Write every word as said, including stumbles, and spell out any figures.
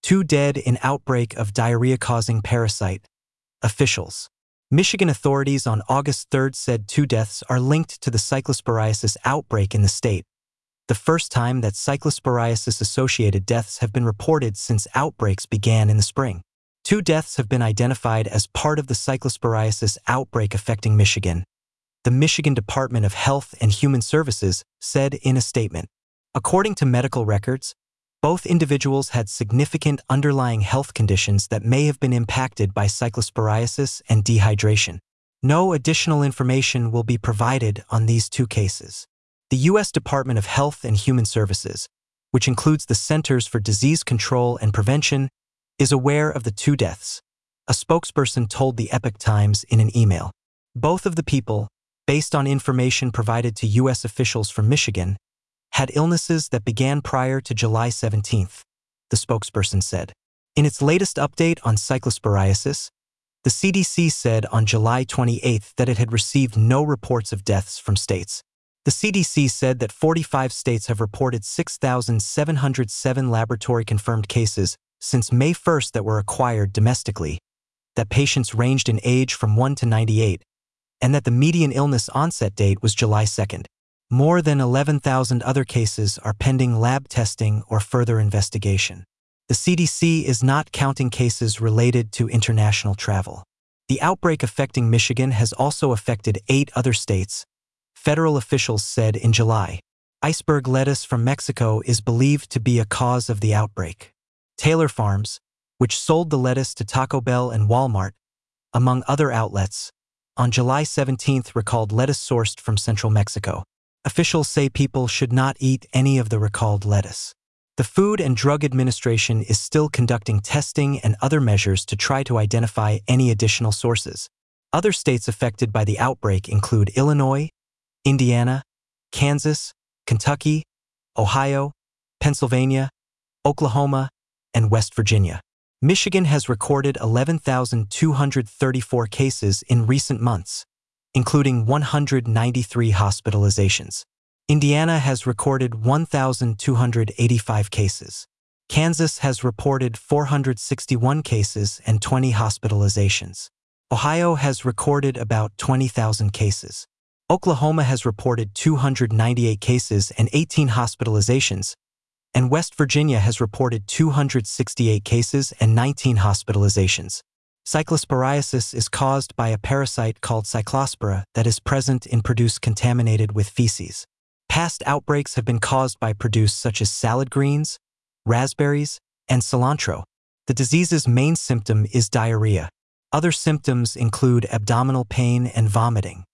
Two dead in outbreak of diarrhea-causing parasite. Officials. Michigan authorities on August third said two deaths are linked to the cyclosporiasis outbreak in the state, the first time that cyclosporiasis-associated deaths have been reported since outbreaks began in the spring. Two deaths have been identified as part of the cyclosporiasis outbreak affecting Michigan, the Michigan Department of Health and Human Services said in a statement. According to medical records, both individuals had significant underlying health conditions that may have been impacted by cyclosporiasis and dehydration. No additional information will be provided on these two cases. The U S Department of Health and Human Services, which includes the Centers for Disease Control and Prevention, is aware of the two deaths, a spokesperson told the Epoch Times in an email. Both of the people, based on information provided to U S officials from Michigan, had illnesses that began prior to July seventeenth, the spokesperson said. In its latest update on cyclosporiasis, the C D C said on July twenty-eighth that it had received no reports of deaths from states. The C D C said that forty-five states have reported six thousand seven hundred seven laboratory-confirmed cases since May first that were acquired domestically, that patients ranged in age from one to ninety-eight, and that the median illness onset date was July second. More than eleven thousand other cases are pending lab testing or further investigation. The C D C is not counting cases related to international travel. The outbreak affecting Michigan has also affected eight other states, federal officials said in July. Iceberg lettuce from Mexico is believed to be a cause of the outbreak. Taylor Farms, which sold the lettuce to Taco Bell and Walmart, among other outlets, on July seventeenth recalled lettuce sourced from central Mexico. Officials say people should not eat any of the recalled lettuce. The Food and Drug Administration is still conducting testing and other measures to try to identify any additional sources. Other states affected by the outbreak include Illinois, Indiana, Kansas, Kentucky, Ohio, Pennsylvania, Oklahoma, and West Virginia. Michigan has recorded eleven thousand two hundred thirty-four cases in recent months, including one hundred ninety-three hospitalizations. Indiana has recorded one thousand two hundred eighty-five cases. Kansas has reported four hundred sixty-one cases and twenty hospitalizations. Ohio has recorded about twenty thousand cases. Oklahoma has reported two hundred ninety-eight cases and eighteen hospitalizations, and West Virginia has reported two hundred sixty-eight cases and nineteen hospitalizations. Cyclosporiasis is caused by a parasite called Cyclospora that is present in produce contaminated with feces. Past outbreaks have been caused by produce such as salad greens, raspberries, and cilantro. The disease's main symptom is diarrhea. Other symptoms include abdominal pain and vomiting.